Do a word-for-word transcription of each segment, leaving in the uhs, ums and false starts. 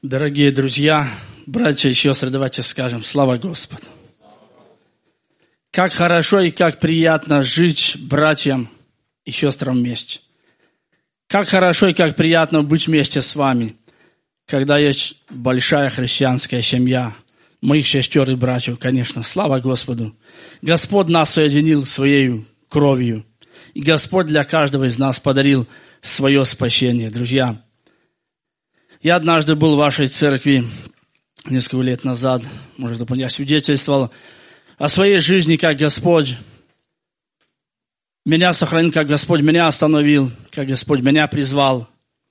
Дорогие друзья, братья и сестры, давайте скажем: слава Господу! Как хорошо и как приятно жить братьям и сестрам вместе. Как хорошо и как приятно быть вместе с вами, когда есть большая христианская семья, моих сестер и братьев, конечно. Слава Господу! Господь нас соединил своей кровью, и Господь для каждого из нас подарил свое спасение. Друзья, я однажды был в вашей церкви несколько лет назад, может быть, я свидетельствовал о своей жизни, как Господь меня сохранил, как Господь меня остановил, как Господь меня призвал.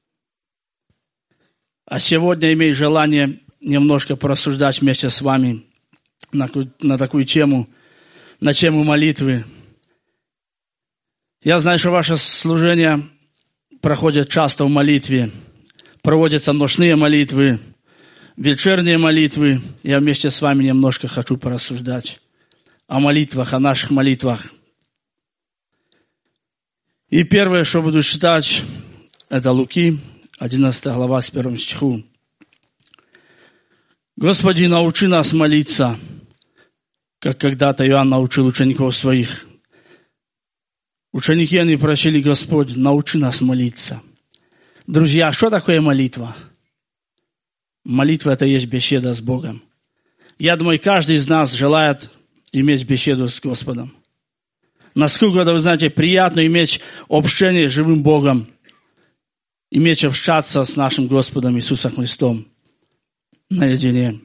А сегодня имею желание немножко порассуждать вместе с вами на, на такую тему, на тему молитвы. Я знаю, что ваше служение проходит часто в молитве. Проводятся ночные молитвы, вечерние молитвы. Я вместе с вами немножко хочу порассуждать о молитвах, о наших молитвах. И первое, что буду читать, это Луки, одиннадцатая глава, с первым стиху. «Господи, научи нас молиться, как когда-то Иоанн научил учеников своих». Ученики, они просили: Господь, научи нас молиться. Друзья, что такое молитва? Молитва – это есть беседа с Богом. Я думаю, каждый из нас желает иметь беседу с Господом. Насколько это, вы знаете, приятно иметь общение с живым Богом, иметь общаться с нашим Господом Иисусом Христом наедине.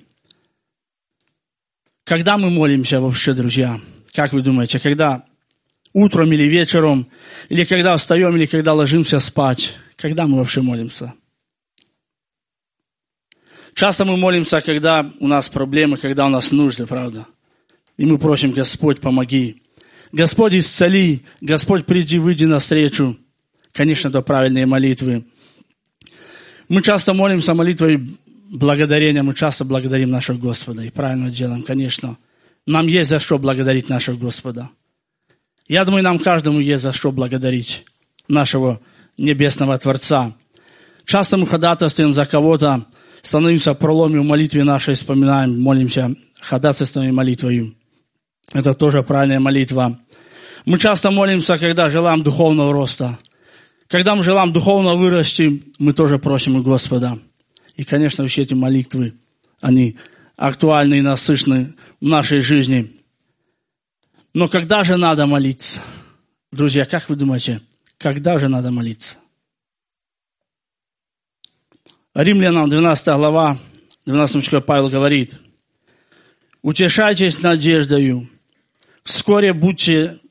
Когда мы молимся вообще, друзья? Как вы думаете, когда? Утром или вечером? Или когда встаем, или когда ложимся спать? Когда мы вообще молимся? Часто мы молимся, когда у нас проблемы, когда у нас нужды, правда? И мы просим: Господь, помоги. Господь, исцели. Господь, приди, выйди навстречу. Конечно, это правильные молитвы. Мы часто молимся молитвой благодарения. Мы часто благодарим нашего Господа. И правильно делаем, конечно. Нам есть за что благодарить нашего Господа. Я думаю, нам каждому есть за что благодарить нашего Небесного Творца. Часто мы ходатайствуем за кого-то, становимся в проломе в молитве нашей, вспоминаем, молимся ходатайственной молитвой. Это тоже правильная молитва. Мы часто молимся, когда желаем духовного роста. Когда мы желаем духовно вырасти, мы тоже просим у Господа. И, конечно, все эти молитвы, они актуальны и насыщены в нашей жизни. Но когда же надо молиться? Друзья, как вы думаете, когда же надо молиться? Римлянам двенадцатая глава, двенадцатый стих Павел говорит: «Утешайтесь надеждою, вскоре будьте,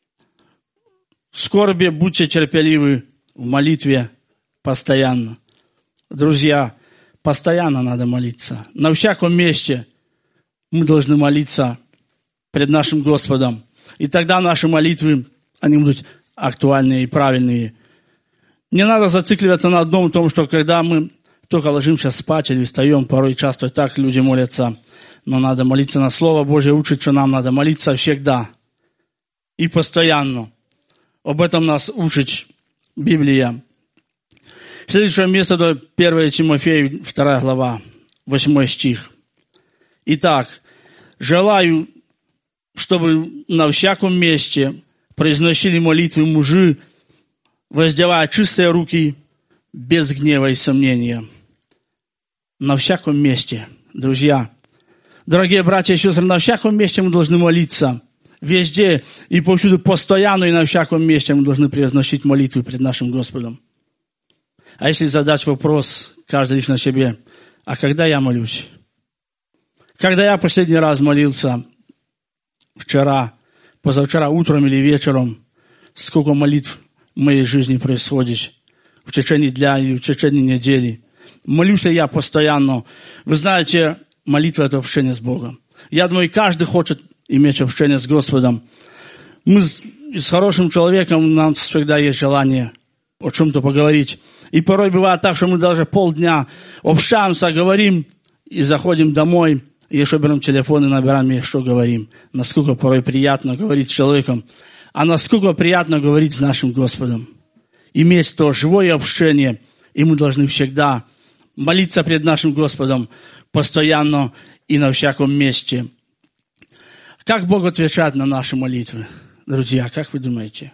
в скорби будьте терпеливы, в молитве постоянно». Друзья, постоянно надо молиться. На всяком месте мы должны молиться пред нашим Господом. И тогда наши молитвы, они будут актуальные и правильные. Не надо зацикливаться на одном том, что когда мы только ложимся спать или встаем, порой часто так люди молятся, но надо молиться на Слово Божье, учит, что нам надо молиться всегда и постоянно. Об этом нас учит Библия. Следующее место, это первое Тимофею, вторая глава, восьмой стих. «Итак, желаю, чтобы на всяком месте произносили молитвы мужи, воздевая чистые руки, без гнева и сомнения». На всяком месте, друзья, дорогие братья и сестры, на всяком месте мы должны молиться. Везде и повсюду, постоянно и на всяком месте мы должны произносить молитвы пред нашим Господом. А если задать вопрос каждый лично себе: а когда я молюсь? Когда я последний раз молился? Вчера, позавчера, утром или вечером? Сколько молитв в моей жизни происходит в течение дня или в течение недели? Молюсь ли я постоянно? Вы знаете, молитва – это общение с Богом. Я думаю, каждый хочет иметь общение с Господом. Мы с, с хорошим человеком, у нас всегда есть желание о чем-то поговорить. И порой бывает так, что мы даже полдня общаемся, говорим и заходим домой, и еще берем телефон и набираем, и что говорим. Насколько порой приятно говорить с человеком, а насколько приятно говорить с нашим Господом. Иметь то живое общение, и мы должны всегда молиться пред нашим Господом постоянно и на всяком месте. Как Бог отвечает на наши молитвы? Друзья, как вы думаете?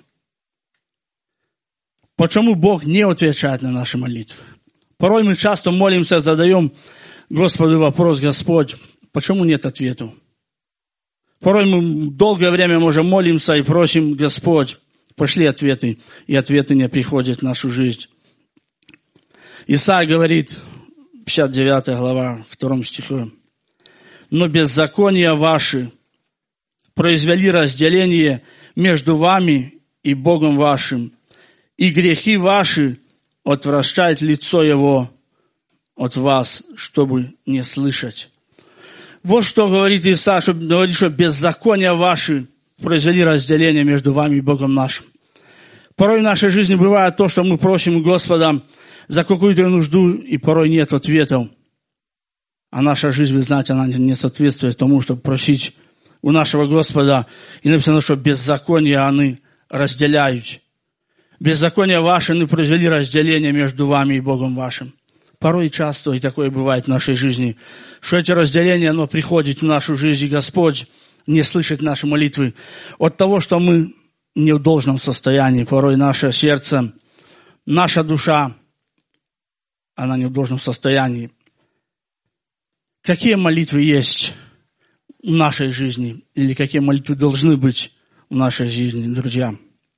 Почему Бог не отвечает на наши молитвы? Порой мы часто молимся, задаем Господу вопрос: Господь, почему нет ответа? Порой мы долгое время можем молимся и просим: Господь, пошли ответы, и ответы не приходят в нашу жизнь. Исайя говорит, пятьдесят девятая глава, втором стихе: «Но беззакония ваши произвели разделение между вами и Богом вашим, и грехи ваши отвращают лицо Его от вас, чтобы не слышать». Вот что говорит Исайя, что говорит, что беззакония ваши произвели разделение между вами и Богом нашим. Порой в нашей жизни бывает то, что мы просим Господа за какую-то нужду, и порой нет ответов. А наша жизнь, вы знаете, она не соответствует тому, чтобы просить у нашего Господа. И написано, что беззакония они разделяют. Беззакония ваши не произвели разделение между вами и Богом вашим. Порой часто, и такое бывает в нашей жизни, что эти разделения, оно приходит в нашу жизнь, и Господь не слышит наши молитвы от того, что мы не в должном состоянии. Порой наше сердце, наша душа, она не в должном состоянии. Какие молитвы есть в нашей жизни? Или какие молитвы должны быть в нашей жизни, друзья?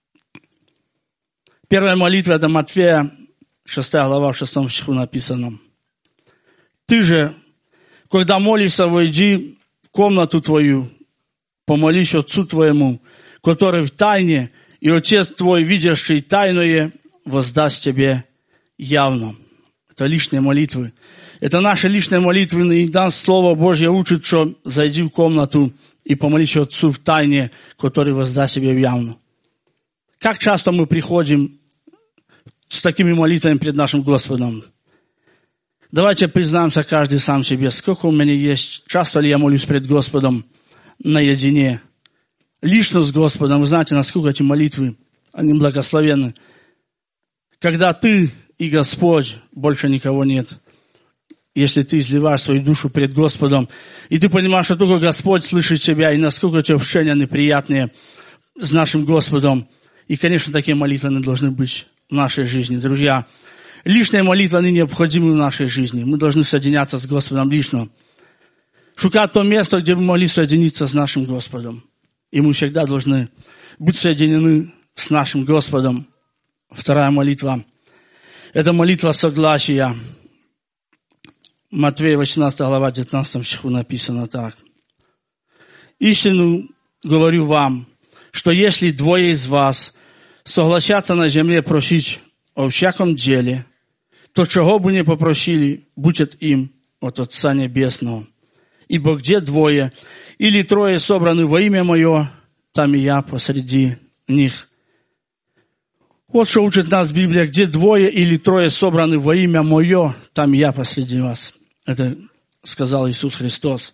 Первая молитва — это Матфея, шестая глава, в шестом стиху написано: «Ты же, когда молишься, войди в комнату твою, помолись Отцу твоему, который в тайне, и Отец твой, видящий тайное, воздаст тебе явно». Это личные молитвы. Это наши личные молитвы. И нам Слово Божье учит, что зайди в комнату и помолись Отцу в тайне, который воздаст тебе явно. Как часто мы приходим с такими молитвами перед нашим Господом? Давайте признаемся каждый сам себе, сколько у меня есть, часто ли я молюсь перед Господом наедине, лично с Господом. Вы знаете, насколько эти молитвы, они благословенны. Когда ты и Господь, больше никого нет. Если ты изливаешь свою душу перед Господом, и ты понимаешь, что только Господь слышит тебя, и насколько эти общения неприятные с нашим Господом. И, конечно, такие молитвы не должны быть в нашей жизни. Друзья, личные молитвы, они необходимы в нашей жизни. Мы должны соединяться с Господом лично. Шукать то место, где мы могли соединиться с нашим Господом. И мы всегда должны быть соединены с нашим Господом. Вторая молитва — это молитва согласия. Матфея, восемнадцатая глава, девятнадцатом стиху написано так: «Истину говорю вам, что если двое из вас согласятся на земле просить о всяком деле, то чего бы ни попросили, будет им от Отца Небесного. Ибо где двое или трое собраны во имя Мое, там и я посреди них». Вот что учит нас Библия: где двое или трое собраны во имя Мое, там и я посреди вас. Это сказал Иисус Христос.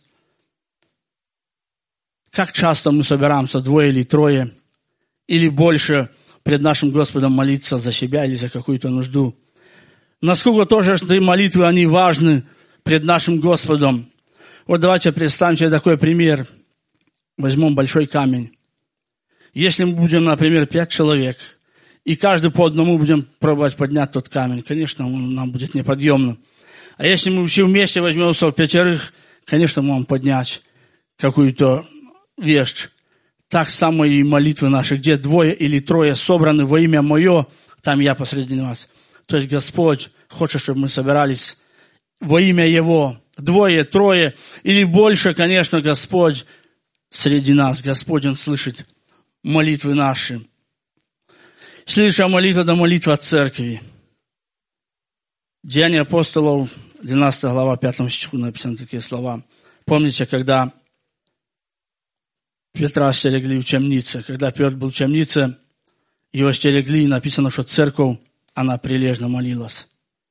Как часто мы собираемся, двое или трое, или больше, пред нашим Господом молиться за себя или за какую-то нужду? Насколько тоже эти молитвы, они важны пред нашим Господом? Вот давайте представим себе такой пример. Возьмем большой камень. Если мы будем, например, пять человек, и каждый по одному будем пробовать поднять тот камень, конечно, он нам будет неподъемным. А если мы все вместе возьмемся в пятерых, конечно, мы можем поднять какую-то вещь. Так само и молитвы наши, где двое или трое собраны во имя Мое, там я посреди вас. То есть Господь хочет, чтобы мы собирались во имя Его. Двое, трое или больше, конечно, Господь среди нас. Господь, Он слышит молитвы наши. Следующая молитва – это молитва церкви. Деяния апостолов, двенадцатая глава, пятом стиху написаны такие слова. Помните, когда Петра стерегли в темнице, когда Петр был в темнице, его стерегли, и написано, что церковь, она прилежно молилась.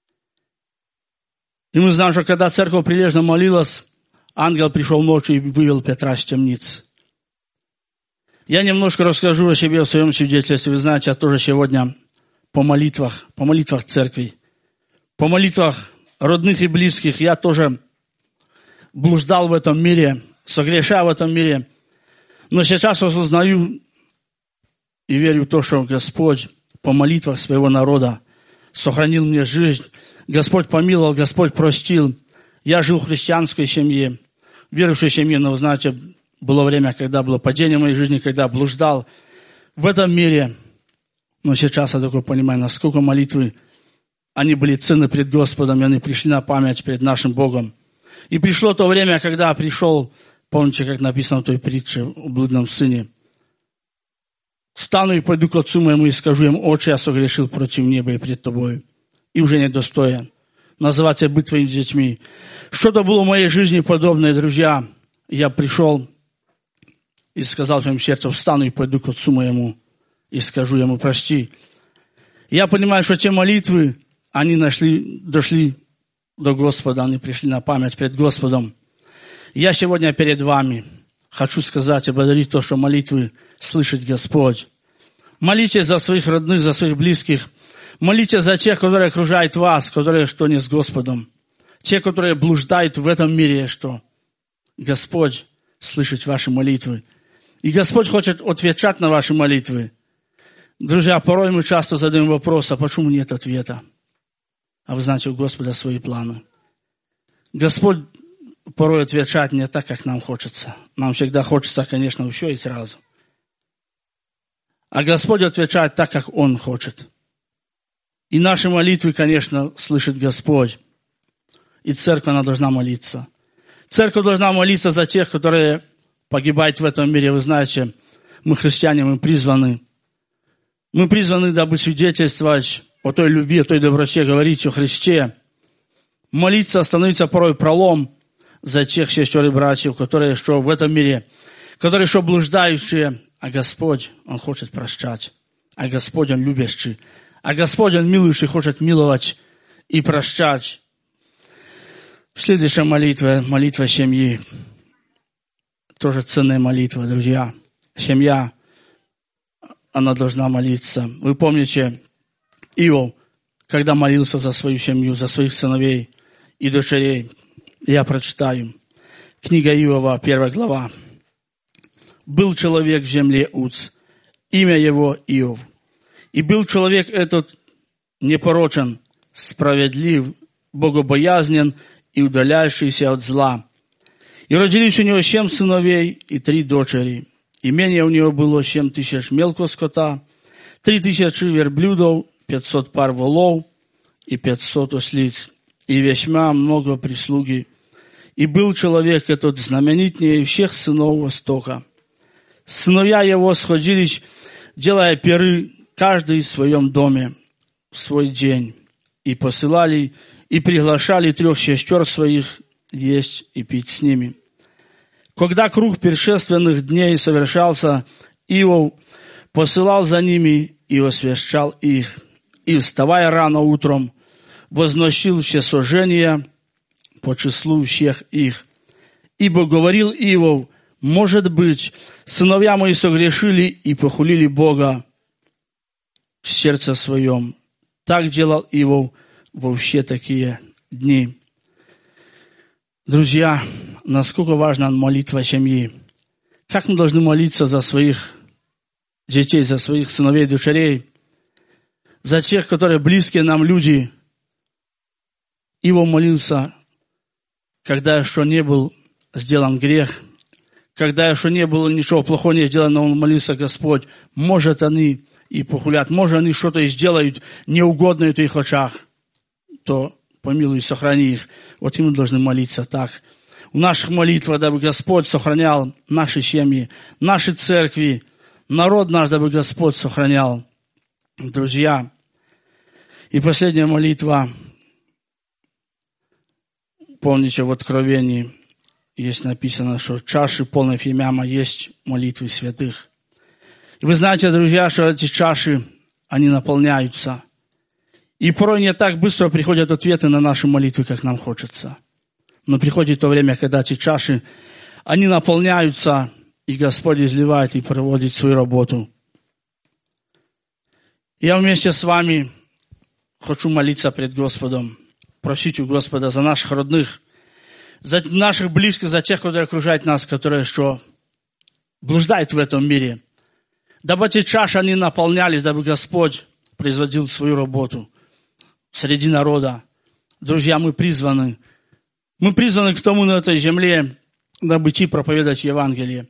И мы знаем, что когда церковь прилежно молилась, ангел пришел ночью и вывел Петра из темницы. Я немножко расскажу о себе, о своем свидетельстве. Вы знаете, я тоже сегодня по молитвах, по молитвах церкви, по молитвах родных и близких. Я тоже блуждал в этом мире, согрешал в этом мире. Но сейчас осознаю и верю в то, что Господь по молитвах своего народа сохранил мне жизнь. Господь помиловал, Господь простил. Я жил в христианской семье, верующей семье, но, знаете, было время, когда было падение в моей жизни, когда блуждал в этом мире. Но сейчас я только понимаю, насколько молитвы, они были ценны пред Господом, и они пришли на память перед нашим Богом. И пришло то время, когда пришел, помните, как написано в той притче о блудном сыне. «Стану и пойду к отцу моему и скажу им: Отче, я согрешил против неба и пред тобой, и уже недостоин называть себя быть твоими детьми». Что-то было в моей жизни подобное, друзья. Я пришел и сказал своему сердцу: встану и пойду к отцу моему и скажу ему: прости. Я понимаю, что те молитвы, они нашли, дошли до Господа, они пришли на память перед Господом. Я сегодня перед вами хочу сказать и благодарить то, что молитвы слышит Господь. Молитесь за своих родных, за своих близких. Молитесь за тех, которые окружают вас, которые что не с Господом. Те, которые блуждают в этом мире, что Господь слышит ваши молитвы. И Господь хочет отвечать на ваши молитвы. Друзья, порой мы часто задаем вопрос: а почему нет ответа? А вы знаете, у Господа свои планы. Господь порой отвечает не так, как нам хочется. Нам всегда хочется, конечно, все и сразу. А Господь отвечает так, как Он хочет. И наши молитвы, конечно, слышит Господь. И церковь, она должна молиться. Церковь должна молиться за тех, которые погибают в этом мире. Вы знаете, мы христиане, мы призваны. Мы призваны, дабы свидетельствовать о той любви, о той доброте, говорить о Христе. Молиться, становиться порой пролом за тех сестер и братьев, которые что в этом мире, которые что блуждающие. А Господь, Он хочет прощать. А Господь, Он любящий. А Господь, Он милующий, хочет миловать и прощать. Следующая молитва, молитва семьи. Тоже ценная молитва, друзья. Семья, она должна молиться. Вы помните, Иов, когда молился за свою семью, за своих сыновей и дочерей. Я прочитаю. Книга Иова, первая глава. «Был человек в земле Уц, имя его Иов. И был человек этот непорочен, справедлив, богобоязнен и удаляющийся от зла. И родились у него семь сыновей и три дочери. Имение у него было семь тысяч мелкого скота, три тысячи верблюдов, пятьсот пар волов и пятьсот ослиц, и весьма много прислуги. И был человек этот знаменитнее всех сынов Востока. Сыновья его сходились, делая пиры, каждый в своем доме, в свой день, и посылали, и приглашали трех сестер своих есть и пить с ними. Когда круг пиршественных дней совершался, Иов посылал за ними и освящал их, и, вставая рано утром, возносил всесожжения по числу всех их. Ибо говорил Иов: может быть, сыновья мои согрешили и похулили Бога в сердце своем. Так делал Иов во все такие дни. Друзья, насколько важна молитва семьи. Как мы должны молиться за своих детей, за своих сыновей, дочерей, за тех, которые близкие нам люди. Иов молился, когда еще не был сделан грех, когда еще не было ничего плохого не сделано, он молился: Господь, может они и похулят, может они что-то и сделают неугодное в твоих очах, то помилуй и сохрани их. Вот и мы должны молиться так. В наших молитвах, дабы Господь сохранял наши семьи, наши церкви, народ наш, дабы Господь сохранял. Друзья, и последняя молитва. Помните, в Откровении есть написано, что чаши полной фимиама есть молитвы святых. И вы знаете, друзья, что эти чаши, они наполняются. И порой не так быстро приходят ответы на наши молитвы, как нам хочется. Но приходит то время, когда эти чаши, они наполняются, и Господь изливает и проводит свою работу. Я вместе с вами хочу молиться пред Господом. просить у Господа за наших родных, за наших близких, за тех, которые окружают нас, которые что блуждают в этом мире. Дабы эти чаши, они наполнялись, дабы Господь производил свою работу среди народа. Друзья, мы призваны. Мы призваны к тому на этой земле, дабы идти проповедовать Евангелие.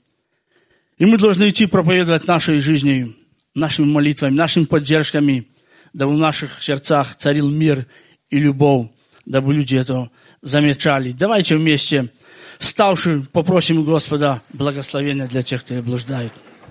И мы должны идти проповедовать нашей жизнью, нашими молитвами, нашими поддержками, дабы в наших сердцах царил мир и любовь, дабы люди это замечали. Давайте вместе, ставши, попросим у Господа благословения для тех, которые блуждают.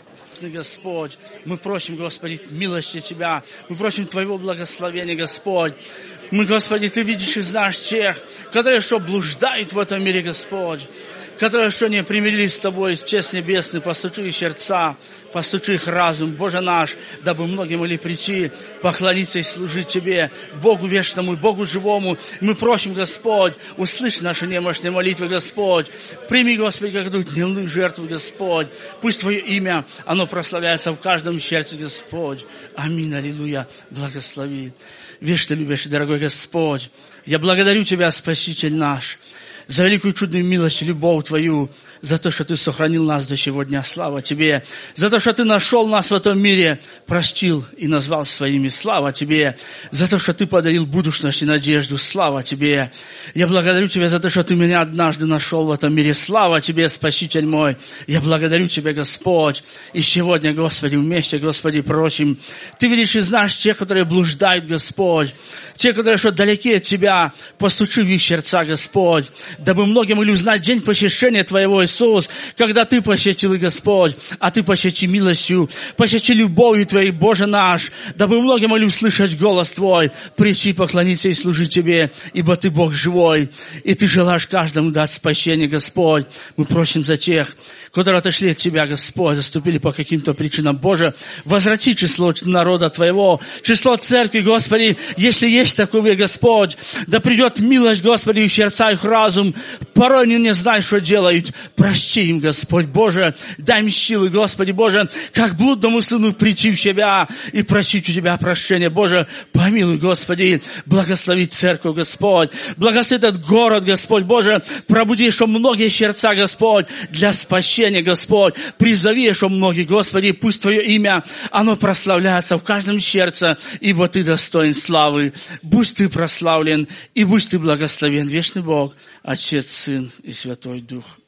Господь, мы просим, Господи, милости Тебя, мы просим Твоего благословения, Господь. Мы, Господи, Ты видишь и знаешь тех, которые что блуждают в этом мире, Господь, которые что не примирились с Тобой, честь небесный, постучи их сердца, постучи их разум, Боже наш, дабы многие могли прийти, поклониться и служить Тебе, Богу вечному, Богу живому. Мы просим, Господь, услышь наши немощные молитвы, Господь. Прими, Господи, какую дневную жертву, Господь. Пусть Твое имя, оно прославляется в каждом сердце, Господь. Аминь, аллилуйя, благослови. Вечно любящий, дорогой Господь, я благодарю Тебя, Спаситель наш, за великую чудную милость и любовь Твою, за то, что Ты сохранил нас до сегодня. Слава Тебе. За то, что Ты нашел нас в этом мире, простил и назвал своими. Слава Тебе. За то, что Ты подарил будущность и надежду. Слава Тебе. Я благодарю Тебя за то, что Ты меня однажды нашел в этом мире. Слава Тебе, Спаситель мой. Я благодарю Тебя, Господь. И сегодня, Господи, вместе, Господи, просим. Ты видишь и знаешь тех, которые блуждают, Господь. Те, которые что далеки от Тебя, постучи в их сердца, Господь. Дабы многие могли узнать день посещения Твоего, Иисус, когда Ты посетил, Господь, а Ты посети милостью, посети любовью Твоей, Боже наш, дабы многие могли услышать голос Твой, прийти, поклониться и служить Тебе, ибо Ты Бог живой, и Ты желаешь каждому дать спасение, Господь. Мы просим за тех, которые отошли от Тебя, Господь, заступили по каким-то причинам. Боже, возврати число народа Твоего, число церкви, Господи, если есть такое, Господь, да придет милость, Господи, в сердца их разум. Порой они не знают, что делают. Прости им, Господь, Боже, дай им силы, Господи, Боже, как блудному сыну прийти в Тебя и просить у Тебя прощения. Боже, помилуй, Господи, благослови церковь, Господь, благослови этот город, Господь, Боже, пробуди еще многие сердца, Господь, для спасения, Господь, призови еще многие, Господи, пусть Твое имя, оно прославляется в каждом сердце, ибо Ты достоин славы. Будь Ты прославлен, и будь Ты благословен, вечный Бог, Отец, Сын и Святой Дух.